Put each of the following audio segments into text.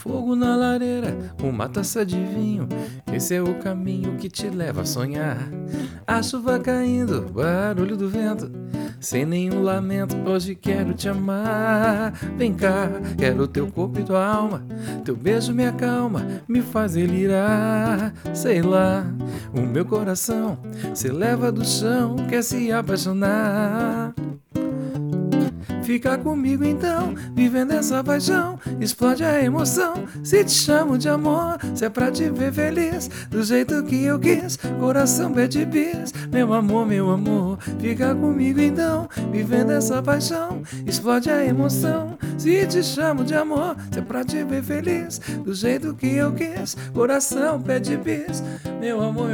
Fogo na lareira, uma taça de vinho, esse é o caminho que te leva a sonhar. A chuva caindo, barulho do vento, sem nenhum lamento, hoje quero te amar. Vem cá, quero teu corpo e tua alma, teu beijo me acalma, me faz delirar. Sei lá, o meu coração se leva do chão, quer se apaixonar. Fica comigo então, vivendo essa paixão, explode a emoção, se te chamo de amor, se é pra te ver feliz, do jeito que eu quis, coração pede bis, meu amor, fica comigo então, vivendo essa paixão, explode a emoção, se te chamo de amor, se é pra te ver feliz, do jeito que eu quis, coração pede bis, meu amor.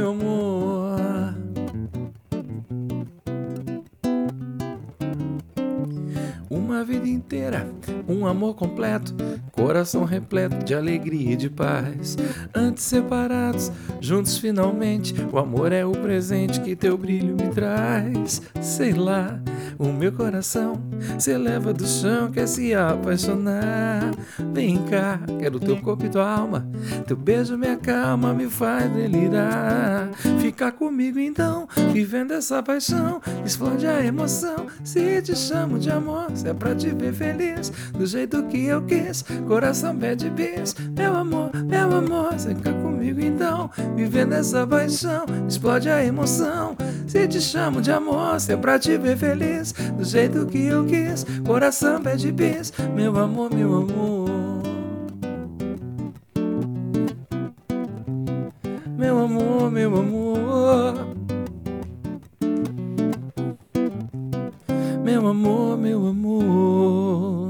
Uma vida inteira, um amor completo, coração repleto de alegria e de paz. Antes separados, juntos finalmente, o amor é o presente que teu brilho me traz. Sei lá, o meu coração se eleva do chão, quer se apaixonar. Vem cá, quero teu corpo e tua alma, teu beijo me acalma, me faz delirar. Fica comigo então, vivendo essa paixão, explode a emoção, se te chamo de amor, se é pra te ver feliz, do jeito que eu quis, coração pede bis, meu amor, você fica comigo então, vivendo essa paixão, explode a emoção, se te chamo de amor, se é pra te ver feliz, do jeito que eu quis, coração pede bis, meu amor. Meu amor. Meu amor.